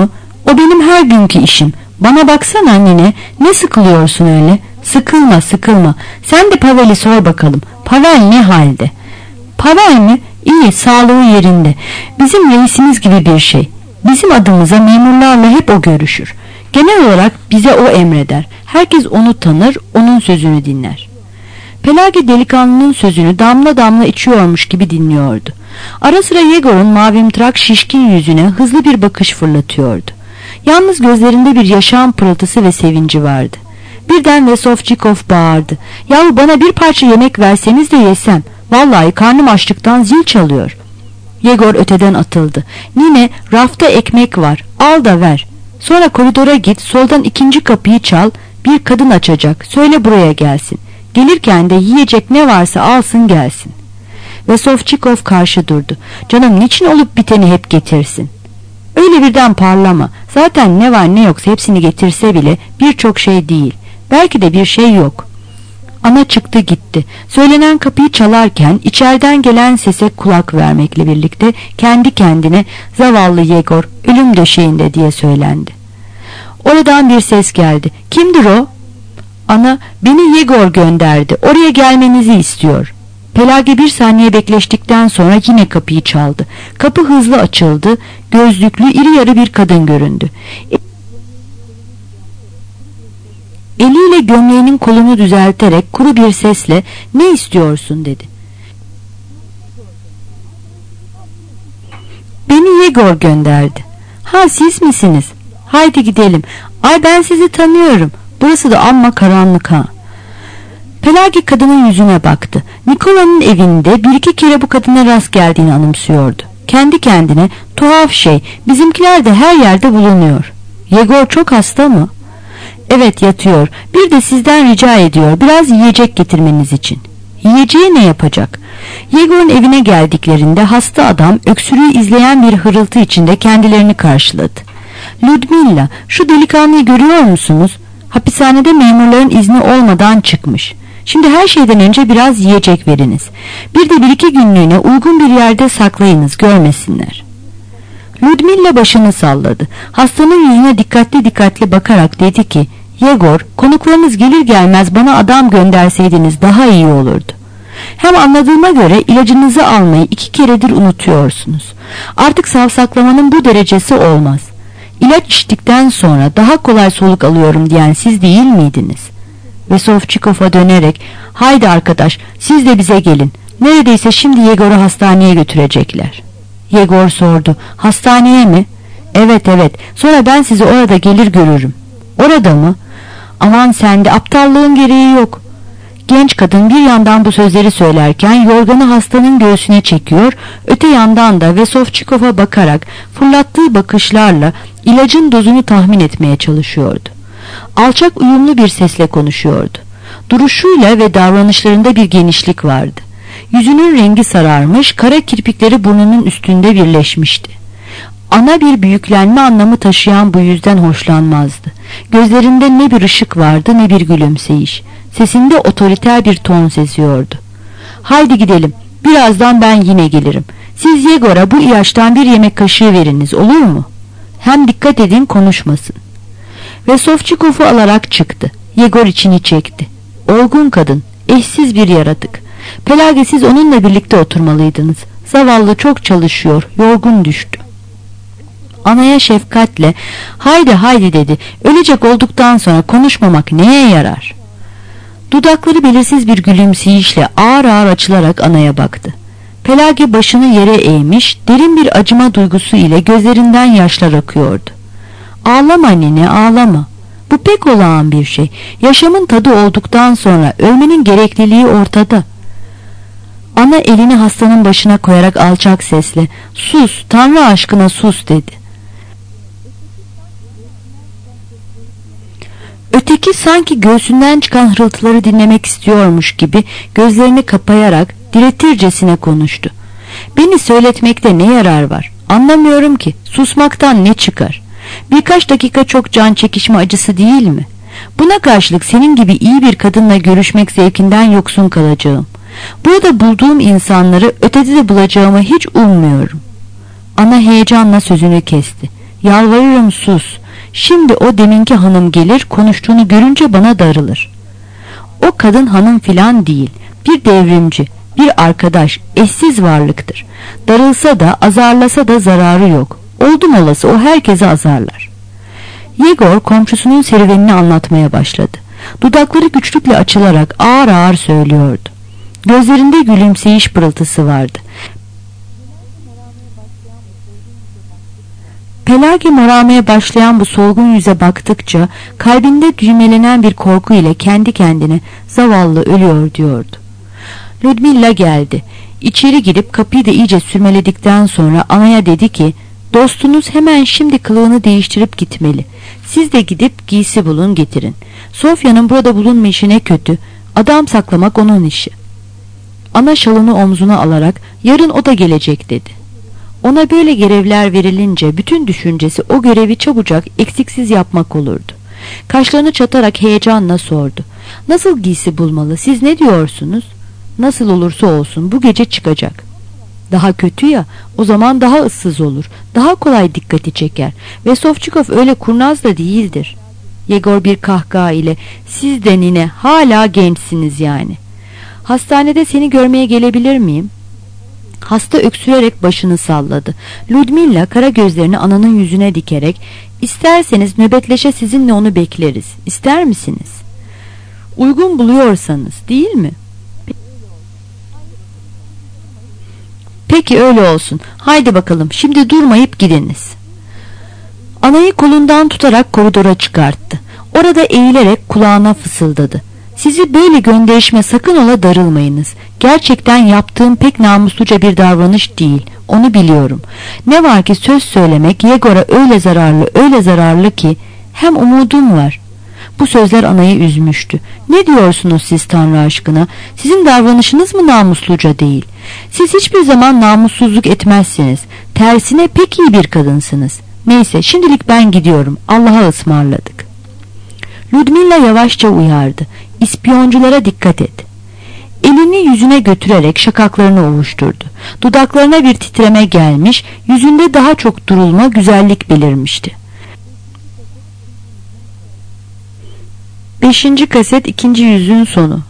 O benim her günkü işim. Bana baksana nine, ne sıkılıyorsun öyle? Sıkılma sıkılma. Sen de Pavel'i sor bakalım. Pavel ne halde? Pavel mi? İyi, sağlığı yerinde. Bizim reisimiz gibi bir şey. Bizim adımıza memurlarla hep o görüşür. Genel olarak bize o emreder. Herkes onu tanır, onun sözünü dinler. Pelagi delikanlının sözünü damla damla içiyormuş gibi dinliyordu. Ara sıra Yegor'un mavimtırak şişkin yüzüne hızlı bir bakış fırlatıyordu. Yalnız gözlerinde bir yaşam pırıltısı ve sevinci vardı. Birden Vesovçikov bağırdı. Yahu bana bir parça yemek verseniz de yesem. Vallahi karnım açlıktan zil çalıyor. Yegor öteden atıldı. Nine, rafta ekmek var, al da ver. Sonra koridora git, soldan ikinci kapıyı çal, bir kadın açacak, söyle buraya gelsin. Gelirken de yiyecek ne varsa alsın gelsin. Vesovçikov karşı durdu. Canım niçin olup biteni hep getirsin? Öyle birden parlama. Zaten ne var ne yoksa hepsini getirse bile birçok şey değil. Belki de bir şey yok. Ana çıktı gitti. Söylenen kapıyı çalarken içeriden gelen sese kulak vermekle birlikte kendi kendine zavallı Yegor ölüm döşeğinde diye söylendi. Oradan bir ses geldi. Kimdir o? Ana, beni Yegor gönderdi. Oraya gelmenizi istiyor. Pelagi bir saniye bekleştikten sonra yine kapıyı çaldı. Kapı hızlı açıldı. Gözlüklü iri yarı bir kadın göründü. Eliyle gömleğinin kolunu düzelterek kuru bir sesle ne istiyorsun dedi. Beni Yegor gönderdi. Ha siz misiniz? Haydi gidelim. Ay ben sizi tanıyorum. Burası da amma karanlık ha. Pelagi kadının yüzüne baktı. Nikola'nın evinde bir iki kere bu kadına rast geldiğini anımsıyordu. Kendi kendine tuhaf şey, bizimkiler de her yerde bulunuyor. Yegor çok hasta mı? Evet yatıyor. Bir de sizden rica ediyor biraz yiyecek getirmeniz için. Yiyeceği ne yapacak? Yegor'un evine geldiklerinde hasta adam öksürüğü izleyen bir hırıltı içinde kendilerini karşıladı. Ludmilla, şu delikanlıyı görüyor musunuz? Hapishanede memurların izni olmadan çıkmış. Şimdi her şeyden önce biraz yiyecek veriniz. Bir de bir iki günlüğüne uygun bir yerde saklayınız, görmesinler. Ludmilla başını salladı. Hastanın yüzüne dikkatli dikkatli bakarak dedi ki, Yegor, konuklarınız gelir gelmez bana adam gönderseydiniz daha iyi olurdu. Hem anladığıma göre ilacınızı almayı iki keredir unutuyorsunuz. Artık savsaklamanın bu derecesi olmaz. İlaç içtikten sonra daha kolay soluk alıyorum diyen siz değil miydiniz? Vesovçikov'a dönerek, haydi arkadaş siz de bize gelin. Neredeyse şimdi Yegor'u hastaneye götürecekler. Yegor sordu, hastaneye mi? Evet evet, sonra ben sizi orada gelir görürüm. Orada mı? Aman sende aptallığın gereği yok. Genç kadın bir yandan bu sözleri söylerken yorganı hastanın göğsüne çekiyor, öte yandan da Vesovçikov'a bakarak fırlattığı bakışlarla ilacın dozunu tahmin etmeye çalışıyordu. Alçak uyumlu bir sesle konuşuyordu. Duruşuyla ve davranışlarında bir genişlik vardı. Yüzünün rengi sararmış, kara kirpikleri burnunun üstünde birleşmişti. Ana bir büyüklenme anlamı taşıyan bu yüzden hoşlanmazdı. Gözlerinde ne bir ışık vardı ne bir gülümseyiş. Sesinde otoriter bir ton seziyordu. Haydi gidelim, birazdan ben yine gelirim. Siz Yegor'a bu ilaçtan bir yemek kaşığı veriniz, olur mu? Hem dikkat edin konuşmasın. Vesovçikov'u alarak çıktı. Yegor içini çekti. Olgun kadın, eşsiz bir yaratık. Pelagi siz onunla birlikte oturmalıydınız. Zavallı çok çalışıyor, yorgun düştü. Anaya şefkatle, haydi haydi dedi. Ölecek olduktan sonra konuşmamak neye yarar? Dudakları belirsiz bir gülümseyişle ağır ağır açılarak anaya baktı. Pelagi başını yere eğmiş, derin bir acıma duygusu ile gözlerinden yaşlar akıyordu. Ağlama nene, ağlama. Bu pek olağan bir şey. Yaşamın tadı olduktan sonra ölmenin gerekliliği ortada. Ana elini hastanın başına koyarak alçak sesle, sus, Tanrı aşkına sus dedi. Öteki sanki göğsünden çıkan hırıltıları dinlemek istiyormuş gibi gözlerini kapayarak diretircesine konuştu. Beni söyletmekte ne yarar var? Anlamıyorum ki, susmaktan ne çıkar? Birkaç dakika çok can çekişme acısı değil mi? Buna karşılık senin gibi iyi bir kadınla görüşmek zevkinden yoksun kalacağım. Burada bulduğum insanları ötede de bulacağımı hiç ummuyorum. Ana heyecanla sözünü kesti. Yalvarırım sus. Şimdi o deminki hanım gelir, konuştuğunu görünce bana darılır. O kadın hanım filan değil, bir devrimci, bir arkadaş, eşsiz varlıktır. Darılsa da azarlasa da zararı yok. Oldum olası o herkese azarlar. Yegor komşusunun serüvenini anlatmaya başladı. Dudakları güçlükle açılarak ağır ağır söylüyordu. Gözlerinde gülümseyiş pırıltısı vardı. Pelagi morarmaya başlayan bu solgun yüze baktıkça kalbinde düğmelenen bir korku ile kendi kendine zavallı ölüyor diyordu. Ludmilla geldi. İçeri girip kapıyı da iyice sürmeledikten sonra anaya dedi ki, dostunuz hemen şimdi kılığını değiştirip gitmeli. Siz de gidip giysi bulun getirin. Sofya'nın burada bulunmayışı ne kötü. Adam saklamak onun işi. Ana şalını omzuna alarak yarın o da gelecek dedi. Ona böyle görevler verilince bütün düşüncesi o görevi çabucak eksiksiz yapmak olurdu. Kaşlarını çatarak heyecanla sordu. Nasıl giysi bulmalı, siz ne diyorsunuz? Nasıl olursa olsun bu gece çıkacak. Daha kötü ya, o zaman daha ıssız olur, daha kolay dikkati çeker ve Sofçukov öyle kurnaz da değildir. Yegor bir kahkaha ile, siz de nine hala gençsiniz yani. Hastanede seni görmeye gelebilir miyim? Hasta öksürerek başını salladı. Ludmilla kara gözlerini ananın yüzüne dikerek, isterseniz nöbetleşe sizinle onu bekleriz. İster misiniz? Uygun buluyorsanız, değil mi? Peki öyle olsun. Haydi bakalım, şimdi durmayıp gidiniz. Anayı kolundan tutarak koridora çıkarttı. Orada eğilerek kulağına fısıldadı. Sizi böyle gönderişime sakın ola darılmayınız. Gerçekten yaptığım pek namusluca bir davranış değil. Onu biliyorum. Ne var ki söz söylemek Yegor'a öyle zararlı, öyle zararlı ki hem umudum var. Bu sözler anayı üzmüştü. Ne diyorsunuz siz Tanrı aşkına? Sizin davranışınız mı namusluca değil? Siz hiçbir zaman namussuzluk etmezsiniz. Tersine pek iyi bir kadınsınız. Neyse şimdilik ben gidiyorum. Allah'a ısmarladık. Ludmilla yavaşça uyardı. İspiyonculara dikkat et. Elini yüzüne götürerek şakaklarını ovuşturdu. Dudaklarına bir titreme gelmiş, yüzünde daha çok durulma, güzellik belirmişti. Beşinci kaset, ikinci yüzün sonu.